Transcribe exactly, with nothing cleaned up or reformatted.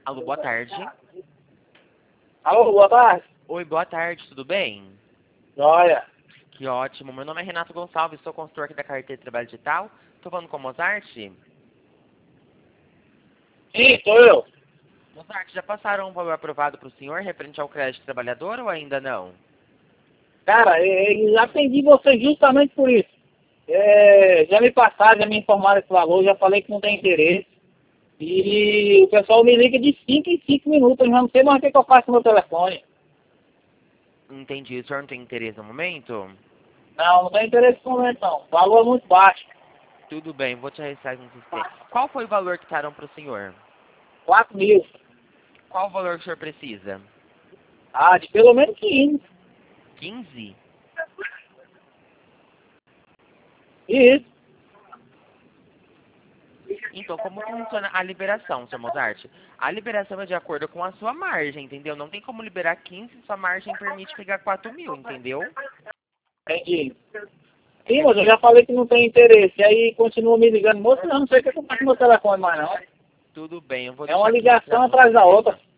Alô, boa tarde. Alô, boa tarde. Oi, boa tarde, tudo bem? Olha, Que ótimo. Meu nome é Renato Gonçalves, sou consultor aqui da Carteira de Trabalho Digital. Tô falando com o Mozart. sim, sou eu. Mozart, já passaram um valor aprovado para o senhor referente ao crédito trabalhador ou ainda não? Cara, eu já atendi você justamente por isso. É, já me passaram, já me informaram esse valor, já falei que não tem interesse. E o pessoal me liga de cinco em cinco minutos, eu já não sei mais o que que eu faço no meu telefone. Entendi. O senhor não tem interesse no momento? Não, não tem interesse no momento não. O valor é muito baixo. Tudo bem, vou te registrar no sistema. Qual foi o valor que estaram para o senhor? quatro mil. Qual o valor que o senhor precisa? Ah, de pelo menos quinze. quinze? Isso. Então, como que funciona a liberação, seu Mozart? A liberação é de acordo com a sua margem, entendeu? Não tem como liberar quinze se sua margem permite pegar quatro mil, entendeu? Entendi. Sim, mas eu já falei que não tem interesse. Aí continua me ligando. Moço, eu não sei o que eu faço no meu telefone mais não. Tudo bem, eu vou É uma deixar aqui ligação registrado no atrás da sistema. outra.